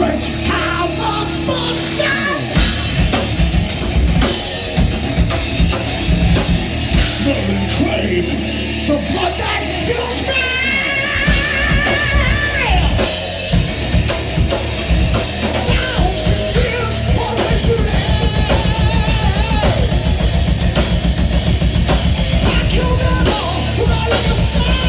strange how the forces slowly crave the blood that fills me. Thousand years of history, I killed them all to my legacy.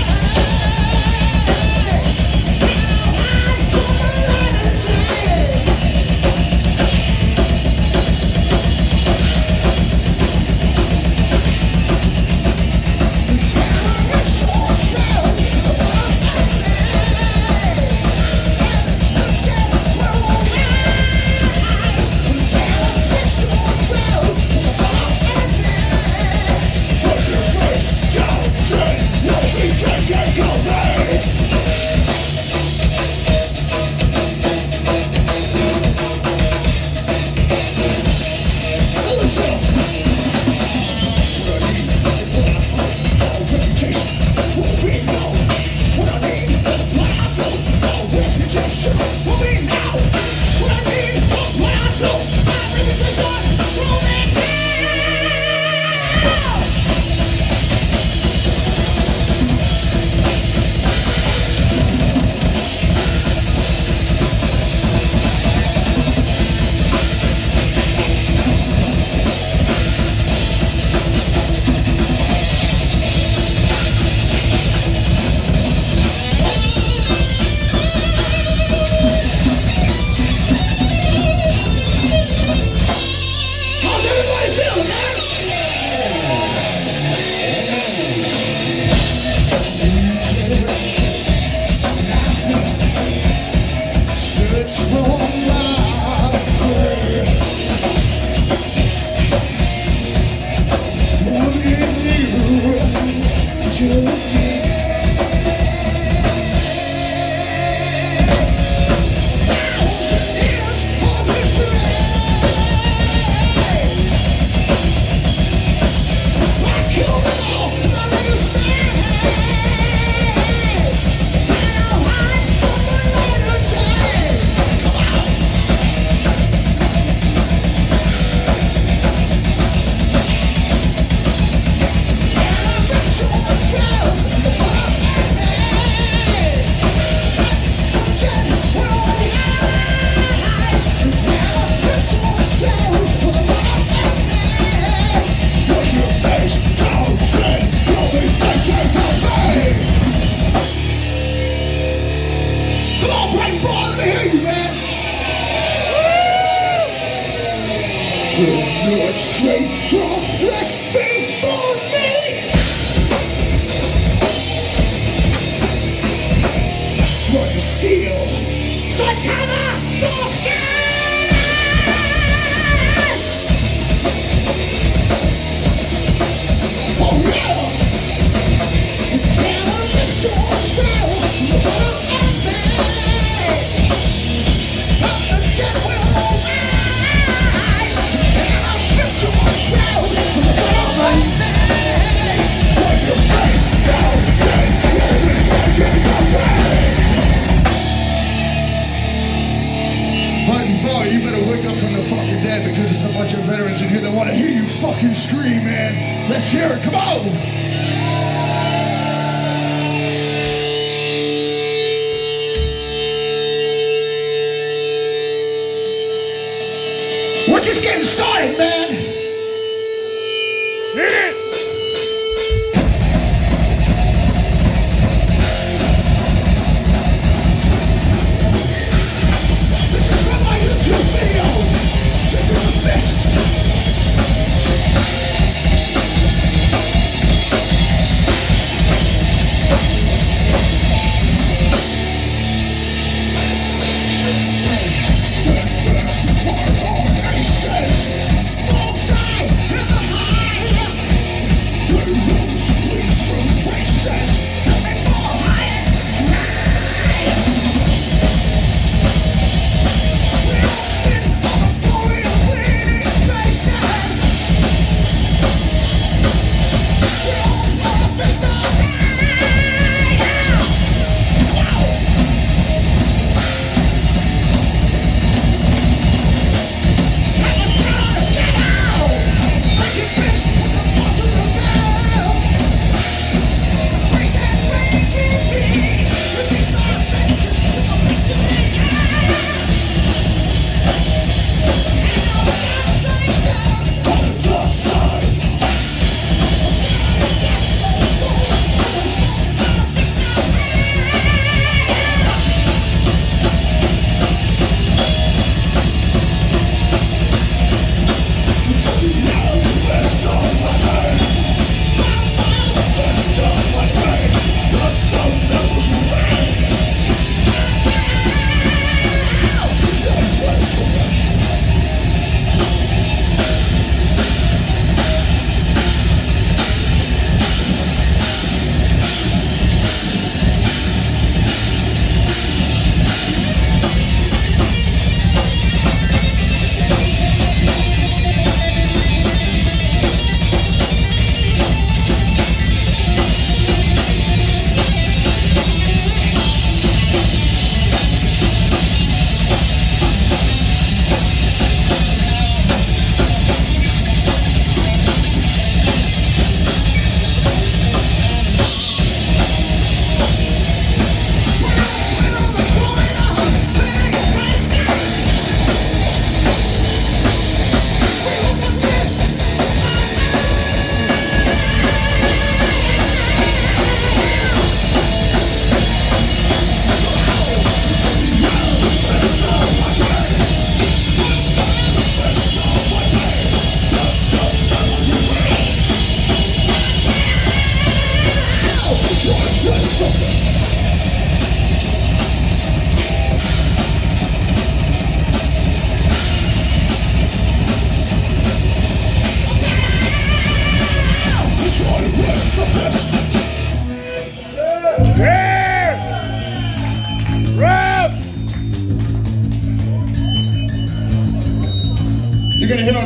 Trade your flesh before me. What is steel? Sledgehammer forces. Oh yeah. Never let your trail look at me. The dead will rise. Button boy, you better wake up from the fucking dead because there's a bunch of veterans in here that want to hear you fucking scream, man. Let's hear it, come on! We're just getting started, man. Hit it. This is from my YouTube video. This is the fist.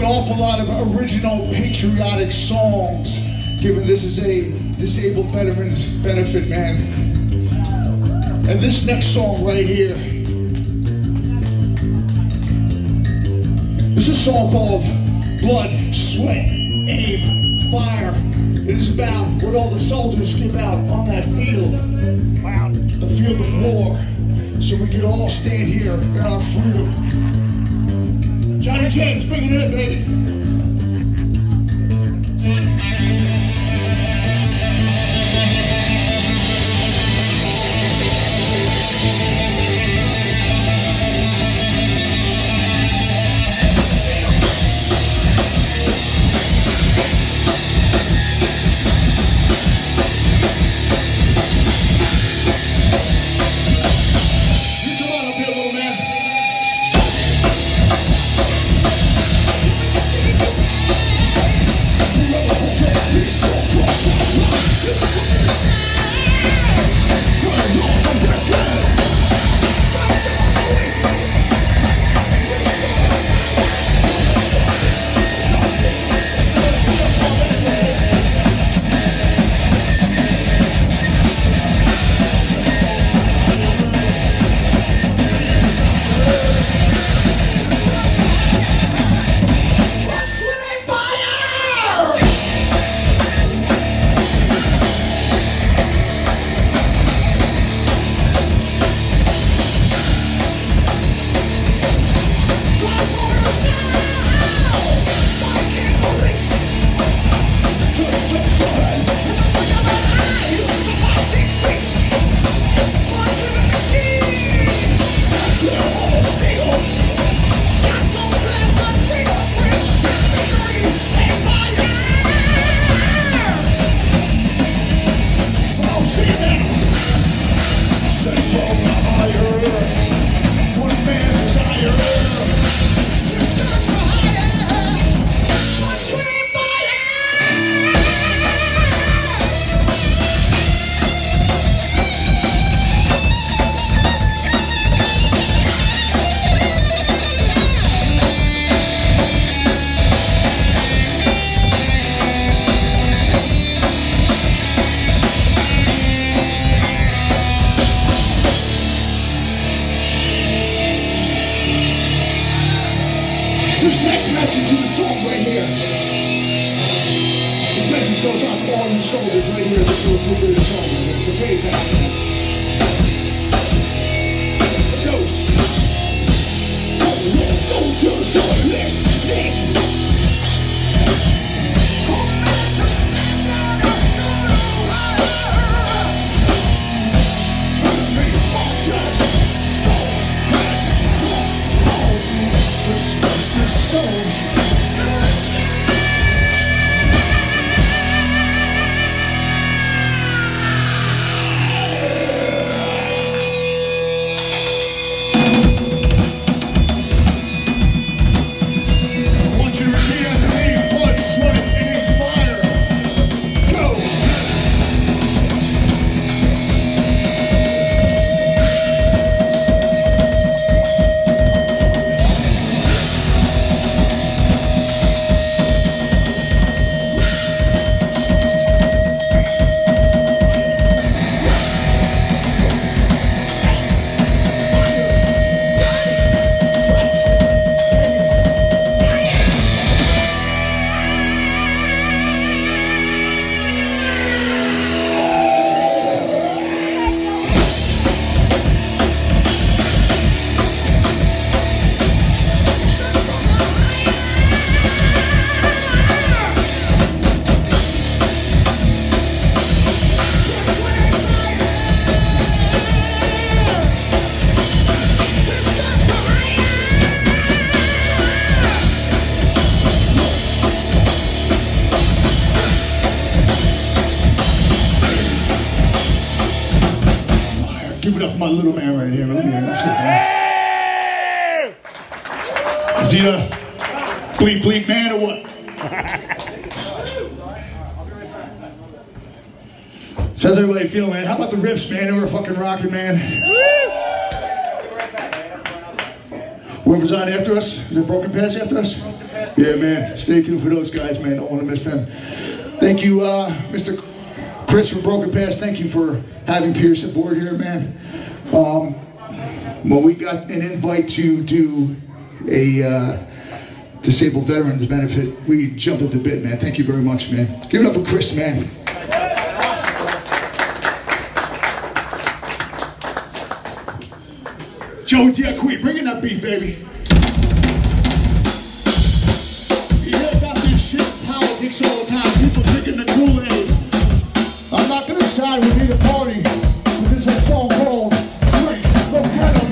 awful lot of original patriotic songs, given this is a disabled veterans benefit, man. And this next song right here, this is a song called Blood, Sweat, Aim, Fire. It is about what all the soldiers give out on that field, the field of war, so we can all stand here in our freedom. Johnny James, bring it in, baby. This next message in the song right here. This message goes out to all you soldiers right here. This little 2 minute song right here. So pay attention. It goes. All the soldiers are listening. Give it up for my little man right here. Look at him. Is he a bleep bleep man or what? So how's everybody feeling, man? How about the riffs, man? They were fucking rocking, man. Whoever's on after us? Is it Broken Paths after us? Yeah, man. Stay tuned for those guys, man. Don't want to miss them. Thank you, Mr. Chris from Broken Pass. Thank you for having Pierce aboard here, man. When we got an invite to do a disabled veterans benefit, we jumped at the bit, man. Thank you very much, man. Give it up for Chris, man. Joe Diacqui, bring in that beat, baby. You hear about this shit, politics all the time, people drinking the Kool-Aid. I'm not gonna side with either party, but there's a song called Drink the Venom.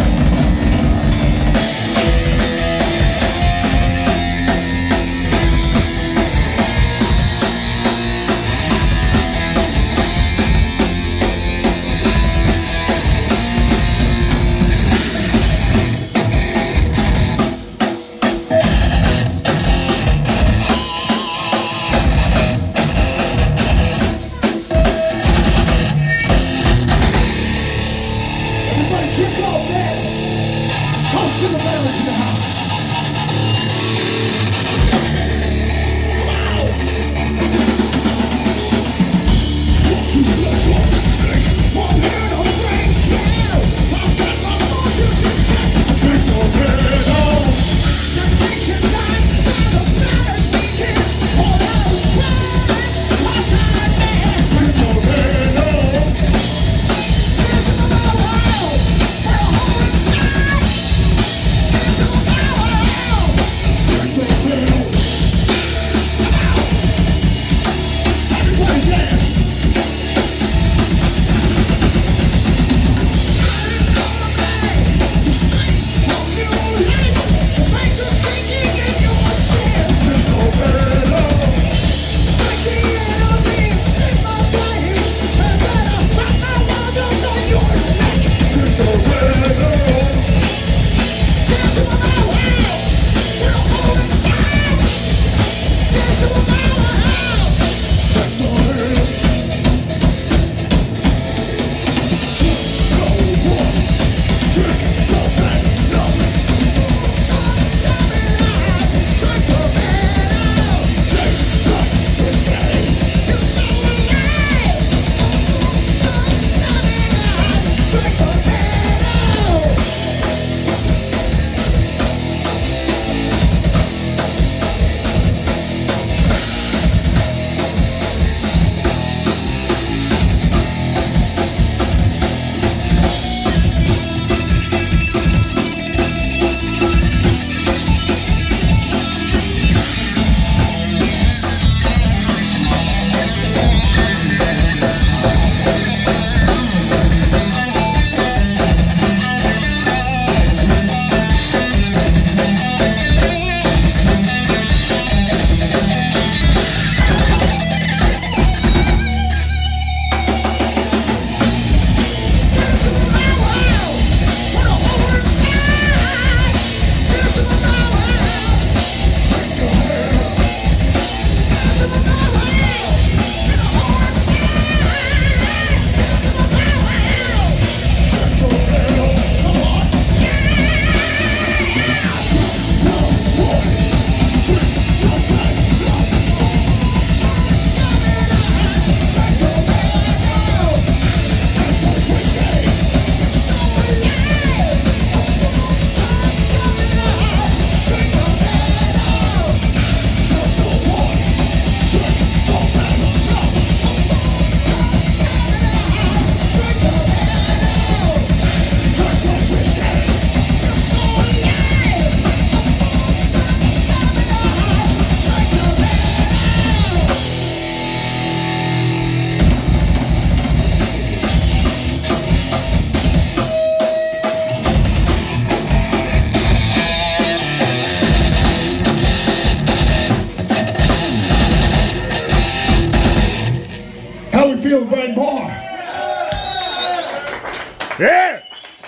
Yeah!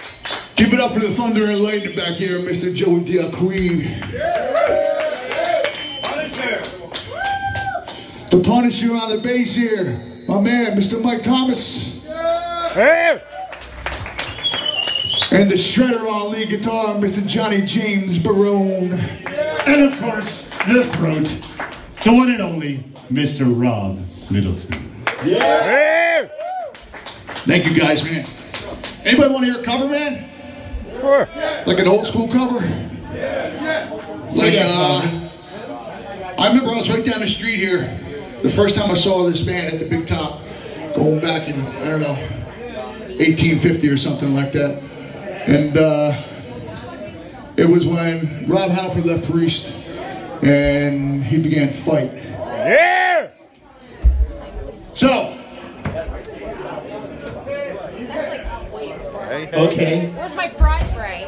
Give it up for the Thunder and Lightning back here, Mr. Joe Diacqui. The Punisher on the bass here, my man, Mr. Mike Thomas. Hey! And the shredder on lead guitar, Mr. Johnny James Barone. And of course, the throat, the one and only Mr. Rob Middleton. Yeah! Thank you guys, man. Anybody want to hear a cover, man? Sure. Like an old school cover? Like, I remember I was right down the street here the first time I saw this band at the Big Top, going back in, I don't know, 1850 or something like that. And it was when Rob Halford left Priest and he began to fight. Yeah! So, Okay. Where's my prize ring?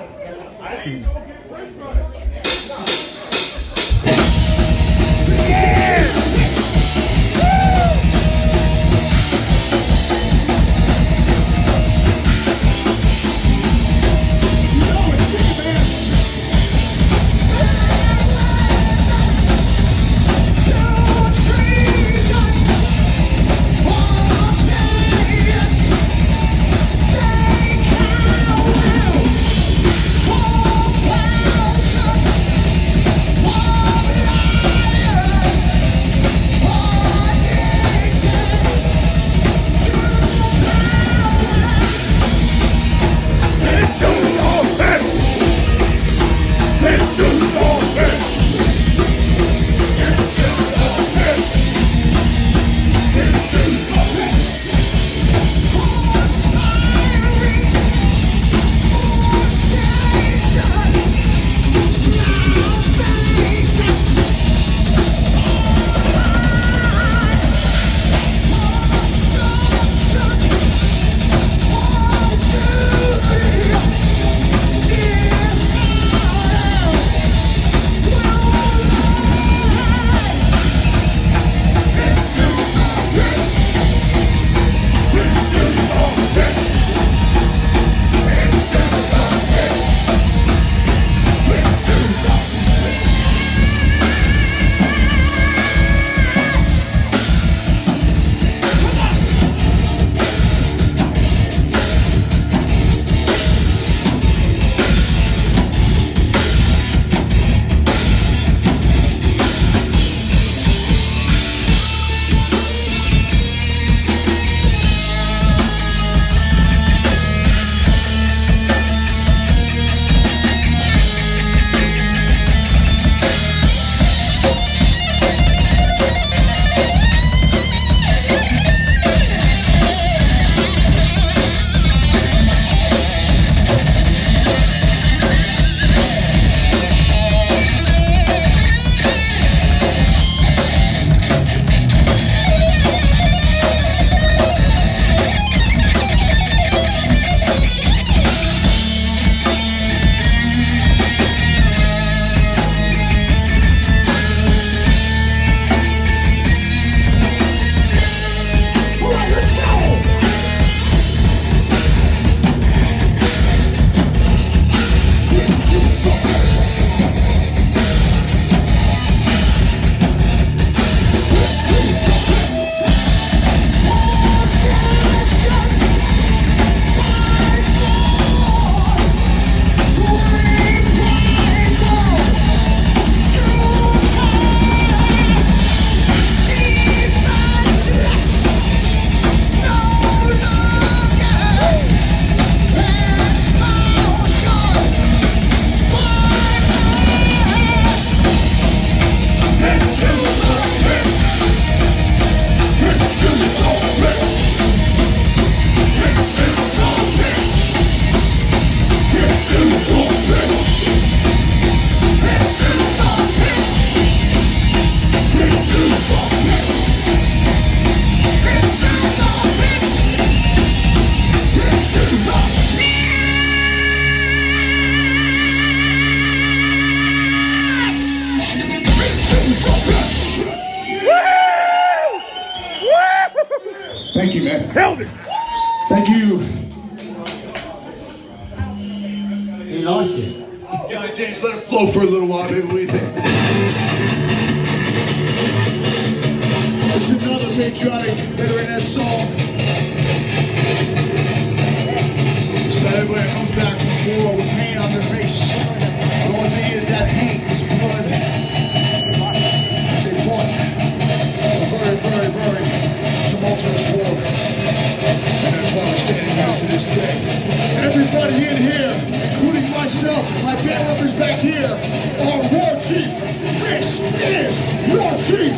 Thank you, man. Held it. Thank you. He likes it. Johnny James, let it flow for a little while, baby. What do you think? This is another patriotic veteran-esque song. It's about everybody that comes back from everybody in here, including myself and my band members back here, are War Chief. This is War Chief.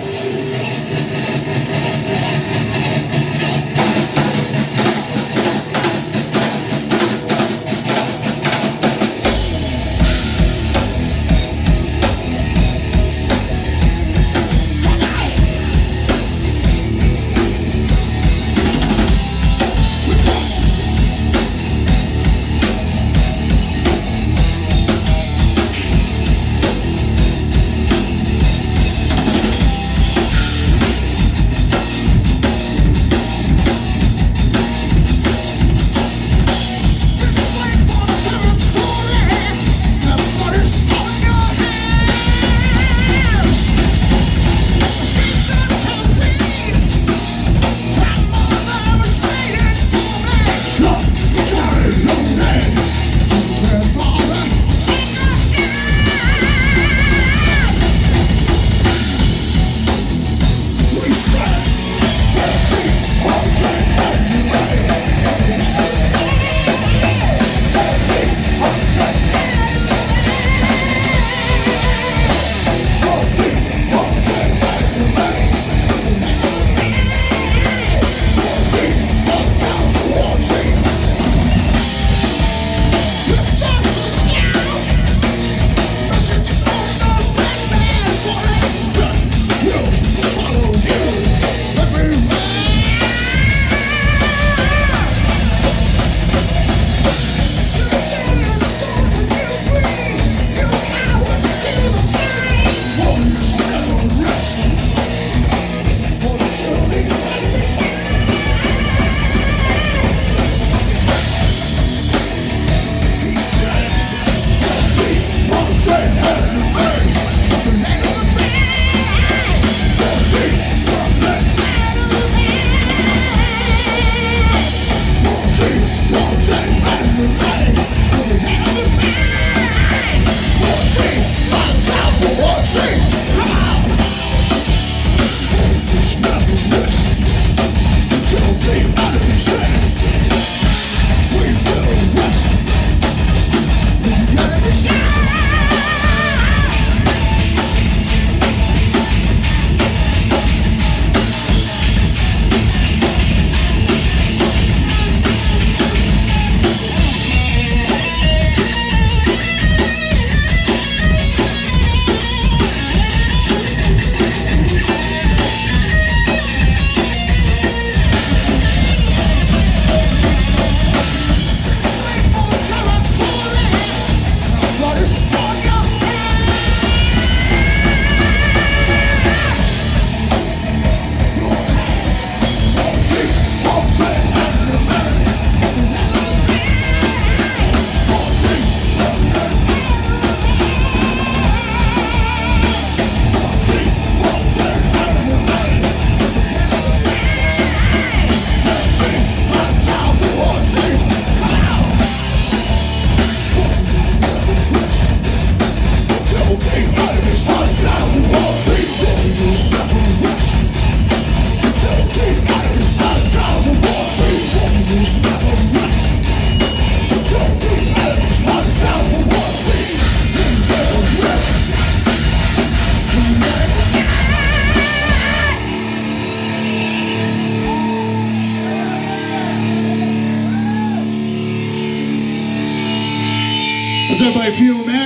How's everybody feel, man?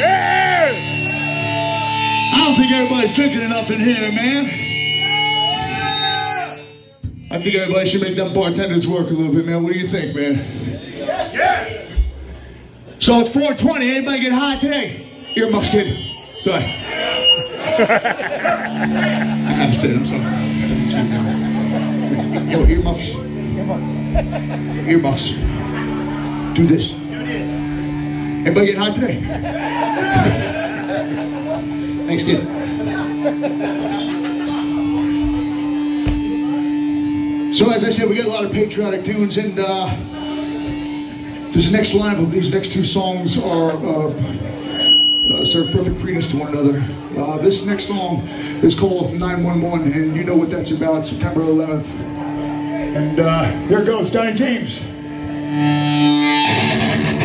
Yeah! I don't think everybody's drinking enough in here, man. I think everybody should make them bartenders work a little bit, man. What do you think, man? Yeah! So it's 4:20. Anybody get high today? Earmuffs, kid. Sorry. I had to say it. I'm sorry. Yo, earmuffs. Earmuffs. Do this. Anybody get high today? Thanks, kid. So as I said, we got a lot of patriotic tunes, and this next line of these next two songs are serve perfect credence to one another. This next song is called 911, and you know what that's about, September 11th. And here it goes, Donnie James.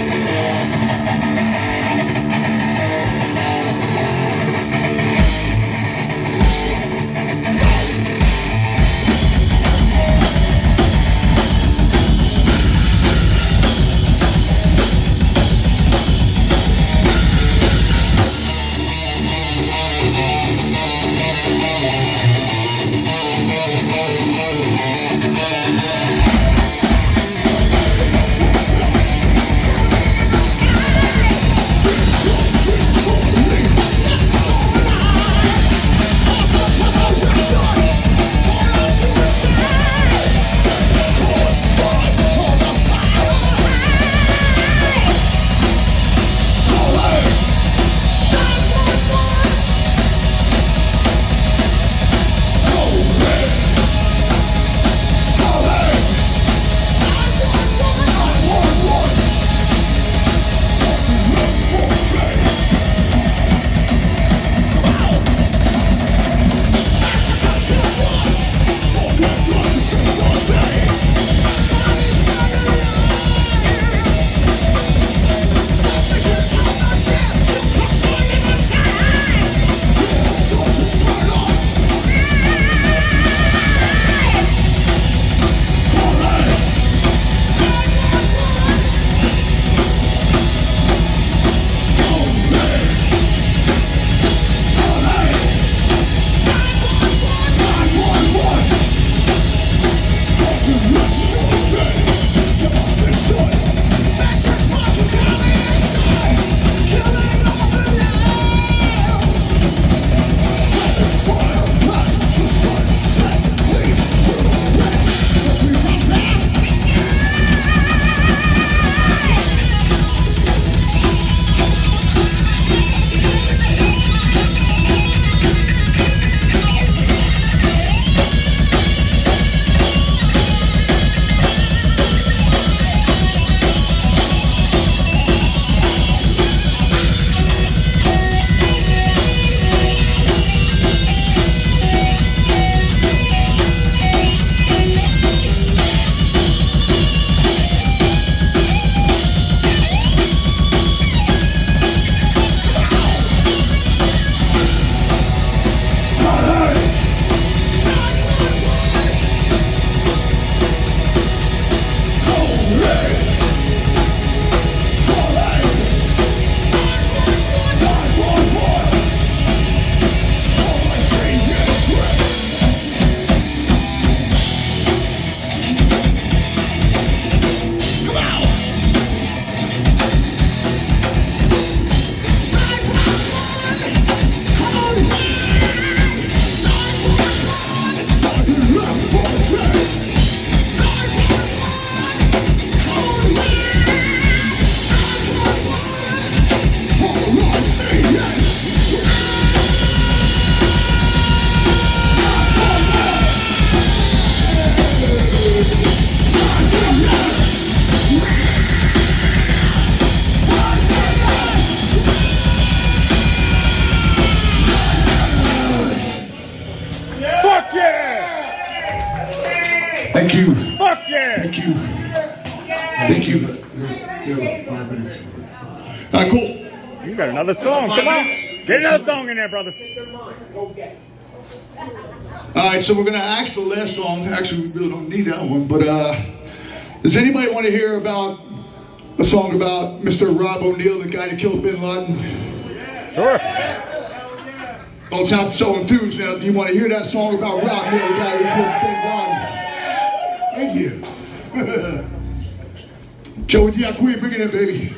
you have 5 minutes. All right, cool. You got another song. Come on. Get another song in there, brother. All right, so we're going to ask the last song. Actually, we really don't need that one. But does anybody want to hear about a song about Mr. Rob O'Neill, the guy that killed Bin Laden? Sure. Don't sound so enthused now. Do you want to hear that song about Rob O'Neill, the guy who killed Bin Laden? Thank you. Joey Diacqui, bring it in, baby.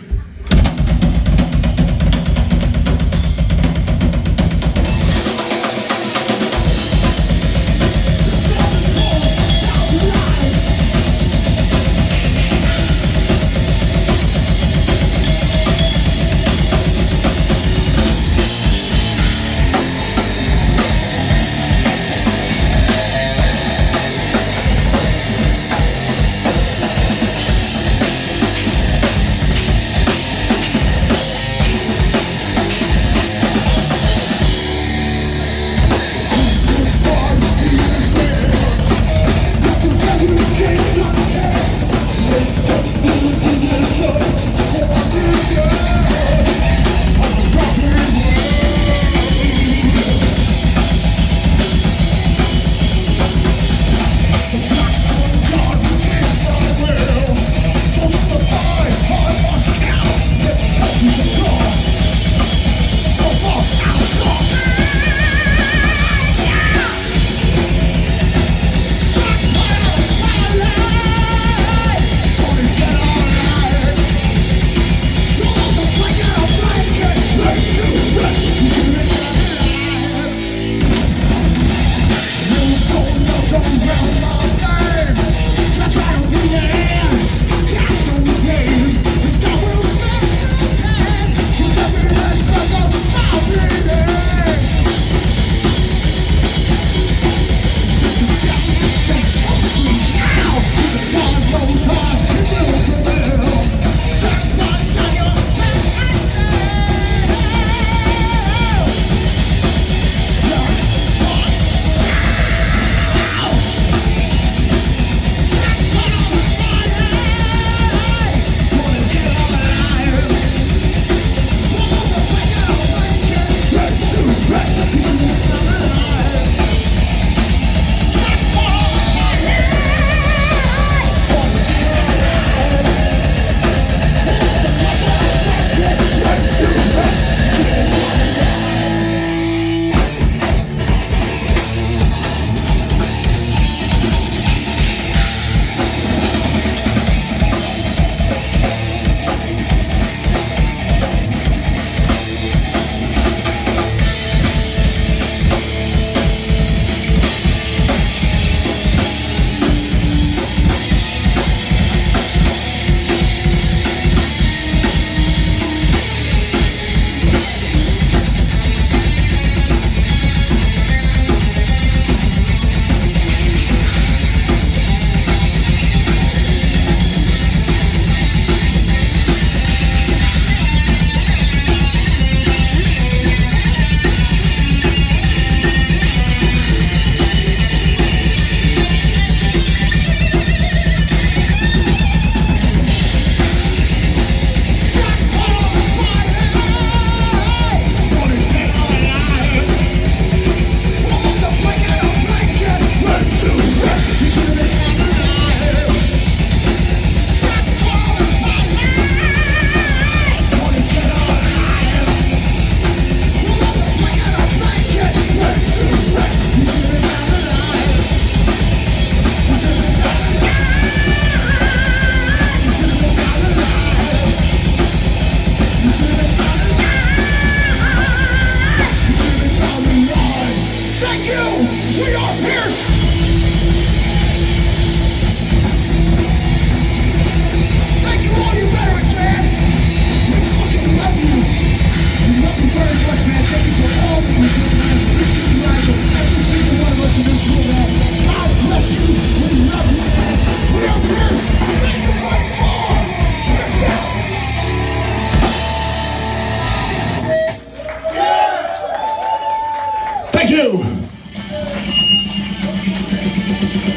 Thank you.